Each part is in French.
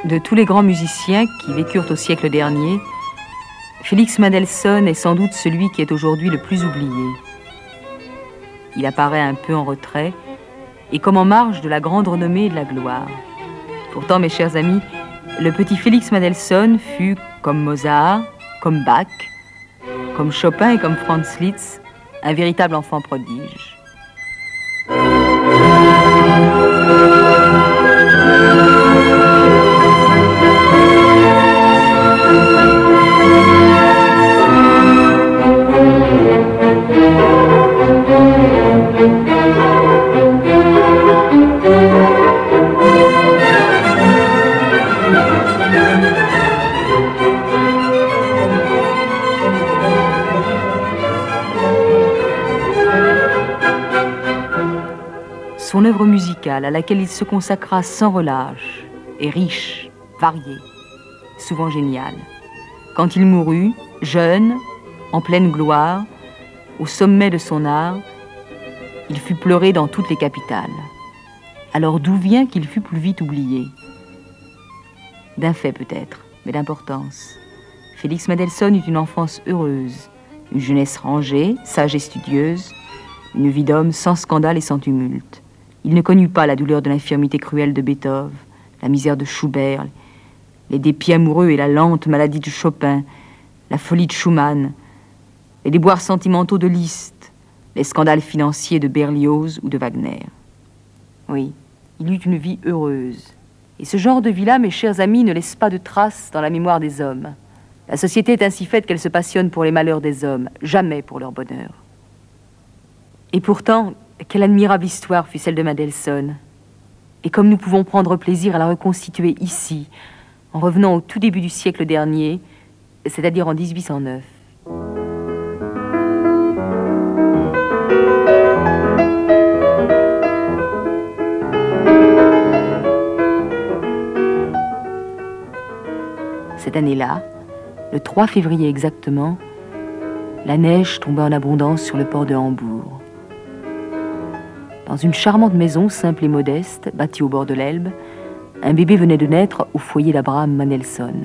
De tous les grands musiciens qui vécurent au siècle dernier, Félix Mendelssohn est sans doute celui qui est aujourd'hui le plus oublié. Il apparaît un peu en retrait et comme en marge de la grande renommée et de la gloire. Pourtant, mes chers amis, le petit Félix Mendelssohn fut, comme Mozart, comme Bach, comme Chopin et comme Franz Liszt, un véritable enfant prodige. Son œuvre musicale, à laquelle il se consacra sans relâche, est riche, variée, souvent géniale. Quand il mourut, jeune, en pleine gloire, au sommet de son art, il fut pleuré dans toutes les capitales. Alors d'où vient qu'il fut plus vite oublié? D'un fait peut-être, mais d'importance. Félix Mendelssohn eut une enfance heureuse, une jeunesse rangée, sage et studieuse, une vie d'homme sans scandale et sans tumulte. Il ne connut pas la douleur de l'infirmité cruelle de Beethoven, la misère de Schubert, les dépits amoureux et la lente maladie de Chopin, la folie de Schumann, les déboires sentimentaux de Liszt, les scandales financiers de Berlioz ou de Wagner. Oui, il eut une vie heureuse. Et ce genre de vie-là, mes chers amis, ne laisse pas de traces dans la mémoire des hommes. La société est ainsi faite qu'elle se passionne pour les malheurs des hommes, jamais pour leur bonheur. Et pourtant, quelle admirable histoire fut celle de Mendelssohn. Et comme nous pouvons prendre plaisir à la reconstituer ici, en revenant au tout début du siècle dernier, c'est-à-dire en 1809. Cette année-là, le 3 février exactement, la neige tombait en abondance sur le port de Hambourg. Dans une charmante maison simple et modeste, bâtie au bord de l'Elbe, un bébé venait de naître au foyer d'Abraham Mendelssohn.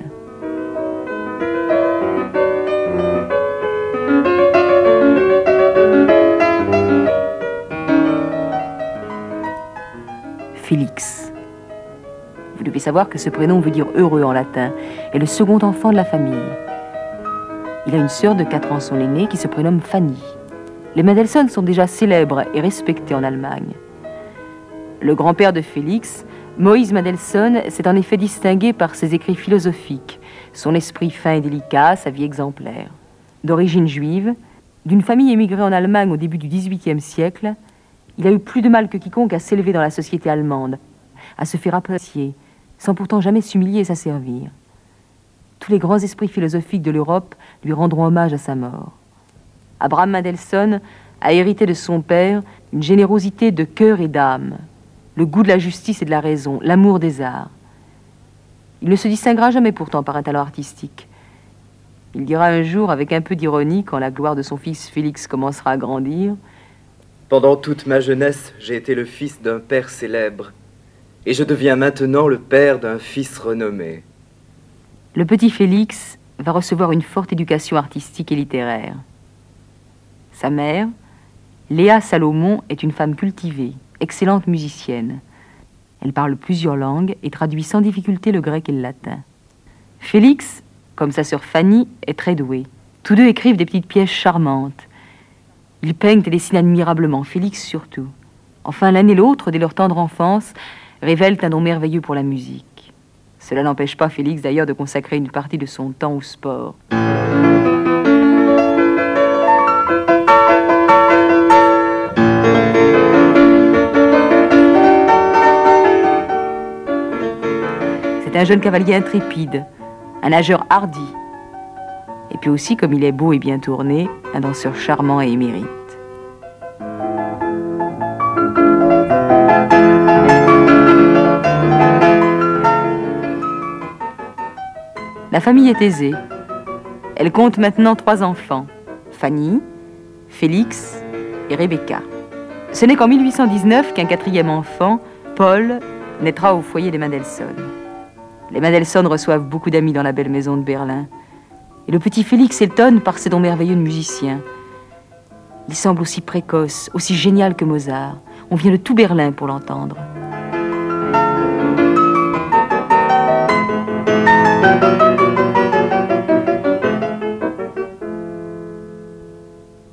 Félix. Vous devez savoir que ce prénom veut dire heureux en latin, est le second enfant de la famille. Il a une sœur de 4 ans, son aînée, qui se prénomme Fanny. Les Mendelssohn sont déjà célèbres et respectés en Allemagne. Le grand-père de Félix, Moïse Mendelssohn, s'est en effet distingué par ses écrits philosophiques, son esprit fin et délicat, sa vie exemplaire. D'origine juive, d'une famille émigrée en Allemagne au début du XVIIIe siècle, il a eu plus de mal que quiconque à s'élever dans la société allemande, à se faire apprécier, sans pourtant jamais s'humilier et s'asservir. Tous les grands esprits philosophiques de l'Europe lui rendront hommage à sa mort. Abraham Mendelssohn a hérité de son père une générosité de cœur et d'âme, le goût de la justice et de la raison, l'amour des arts. Il ne se distinguera jamais pourtant par un talent artistique. Il dira un jour, avec un peu d'ironie, quand la gloire de son fils Félix commencera à grandir: Pendant toute ma jeunesse, j'ai été le fils d'un père célèbre, et je deviens maintenant le père d'un fils renommé. Le petit Félix va recevoir une forte éducation artistique et littéraire. Sa mère, Léa Salomon, est une femme cultivée, excellente musicienne. Elle parle plusieurs langues et traduit sans difficulté le grec et le latin. Félix, comme sa sœur Fanny, est très doué. Tous deux écrivent des petites pièces charmantes. Ils peignent et dessinent admirablement, Félix surtout. Enfin, l'un et l'autre, dès leur tendre enfance, révèlent un don merveilleux pour la musique. Cela n'empêche pas Félix d'ailleurs de consacrer une partie de son temps au sport. C'est un jeune cavalier intrépide, un nageur hardi. Et puis aussi, comme il est beau et bien tourné, un danseur charmant et émérite. La famille est aisée. Elle compte maintenant 3 enfants, Fanny, Félix et Rebecca. Ce n'est qu'en 1819 qu'un 4e enfant, Paul, naîtra au foyer des Mendelssohn. Les Mendelssohn reçoivent beaucoup d'amis dans la belle maison de Berlin. Et le petit Félix étonne par ses dons merveilleux de musicien. Il semble aussi précoce, aussi génial que Mozart. On vient de tout Berlin pour l'entendre.